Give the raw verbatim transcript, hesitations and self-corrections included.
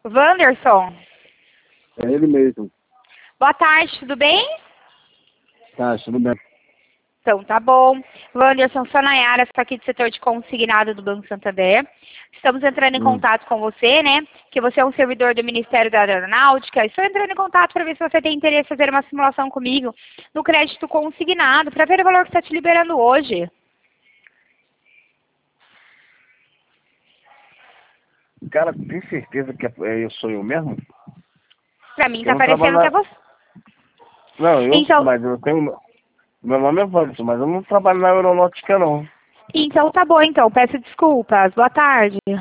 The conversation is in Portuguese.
Wanderson? É ele mesmo. Boa tarde, tudo bem? Tá, tudo bem. Então, tá bom. Wanderson, sou a Nayara, estou aqui do setor de consignado do Banco Santander. Estamos entrando em Hum. contato com você, né? Que você é um servidor do Ministério da Aeronáutica. Estou entrando em contato para ver se você tem interesse em fazer uma simulação comigo no crédito consignado, para ver o valor que está te liberando hoje. Cara, tem certeza que é- eu sou eu mesmo? Para mim, Eu está não parecendo trabalho que é na... você. Não, eu, Então, mas eu tenho... Meu nome é Wanderson, mas eu não trabalho na aeronáutica, não. então tá bom, então. Peço desculpas. Boa tarde.